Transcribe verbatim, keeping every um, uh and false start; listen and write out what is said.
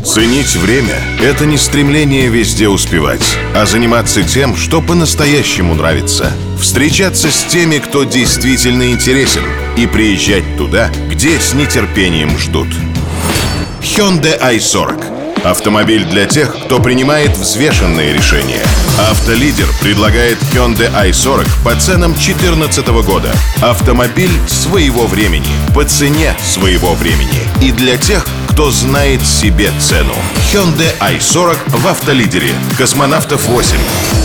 Ценить время – это не стремление везде успевать, а заниматься тем, что по-настоящему нравится. Встречаться с теми, кто действительно интересен, и приезжать туда, где с нетерпением ждут. Hyundai ай сорок. Автомобиль для тех, кто принимает взвешенные решения. Автолидер предлагает Hyundai ай сорок по ценам две тысячи четырнадцатого года. Автомобиль своего времени, по цене своего времени. И для тех, кто знает себе цену. Hyundai ай сорок в Автолидере. Космонавтов восемь.